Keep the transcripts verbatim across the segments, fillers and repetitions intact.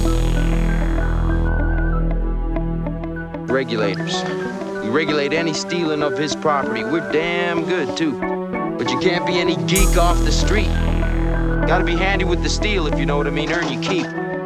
Regulators. We regulate any stealing of his property. We're damn good, too. But you can't be any geek off the street. Gotta be handy with the steel, if you know what I mean. Earn your keep.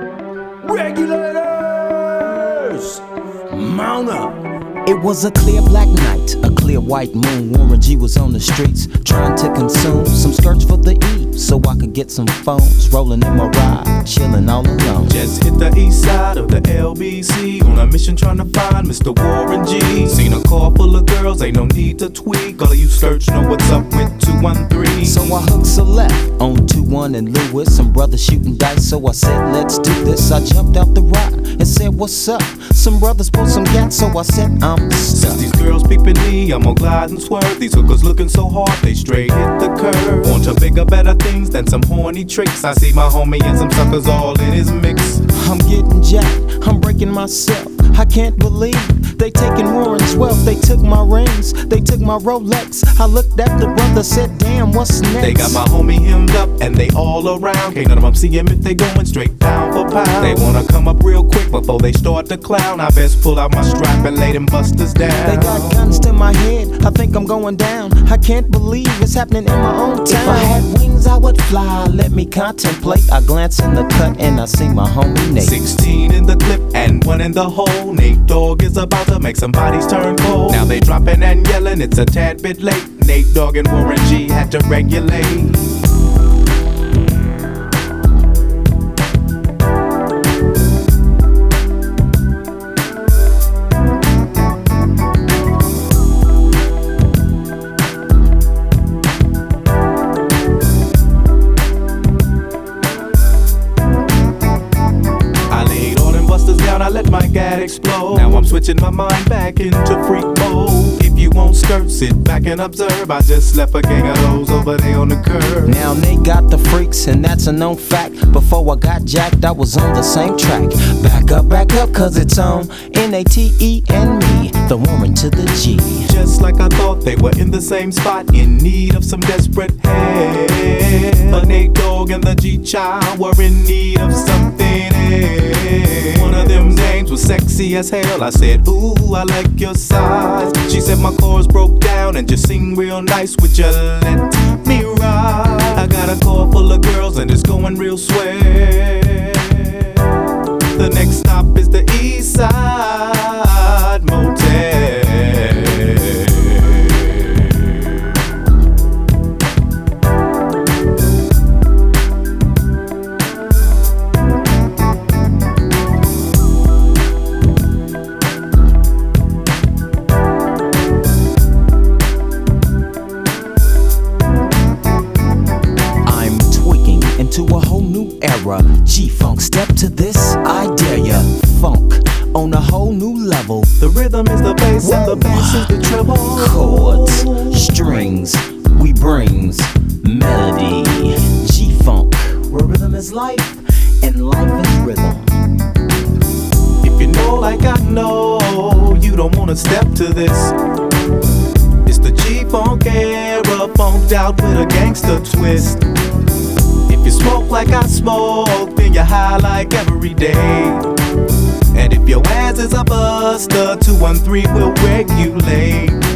Regulators! Mount up! It was a clear black night, a clear white moon. Warren G was on the streets, trying to consume some skirts for the E, so I could get some phones. Rolling in my ride, chilling all alone. Just hit the east side of the L B C, on a mission trying to find Mister Warren G. Seen a car full of girls, ain't no need to tweak. All of you search know what's up with two one three. So I hooked a left on two one and Lewis. Some brothers shooting dice, so I said, let's do this. I jumped out the ride and said, what's up? Some brothers pulled some gas, so I said, I'm Since these girls peeping me, I'm gonna glide and swerve. These hookers looking so hard, they straight hit the curve. Want to bigger, better things than some horny tricks. I see my homie and some suckers all in his mix. I'm getting jacked, I'm breaking myself. I can't believe they taking Warren's wealth. They took my rings, they took my Rolex. I looked at the brother, said, damn, what's next? They got my homie hemmed up and they all around. Can't none of them see him if they going straight pound for pound. They wanna come up real quick before they start to clown. I best pull out my strap and lay them busters down. They got guns to my head, I think I'm going down. I can't believe it's happening in my own town. If I had wings, I would fly, let me contemplate. I glance in the cut and I see my homie Nate. Sixteen in the clip and one in the hole. Nate Dogg is about to make some bodies turn cold. Now they dropping and yelling, it's a tad bit late. Nate Dogg and Warren G had to regulate. I let my gat explode. Now I'm switching my mind back into freak mode. If you won't skirt, sit back and observe. I just left a gang of those over there on the curb. Now they got the freaks and that's a known fact. Before I got jacked, I was on the same track. Back up, back up, cause it's on N A T E and me, the Warren to the G. Just like I thought, they were in the same spot, in need of some desperate help. But Nate Dogg and the G-Child were in need of something else. One of them names was sexy as hell. I said, ooh, I like your size. She said my chords broke down and just sing real nice. Would you let me ride? I got a car full of girls and it's going real swell. The next stop is the East Side Motel. To a whole new era, G-Funk, step to this, I dare ya. Funk on a whole new level. The rhythm is the bass and the bass is the treble. Chords, strings, we brings melody. G-Funk, where rhythm is life and life is rhythm. If you know like I know, you don't wanna step to this. It's the G-Funk era, funked out with a gangster twist. If you smoke like I smoke, then you're high like every day. And if your ass is a buster, two one three will regulate.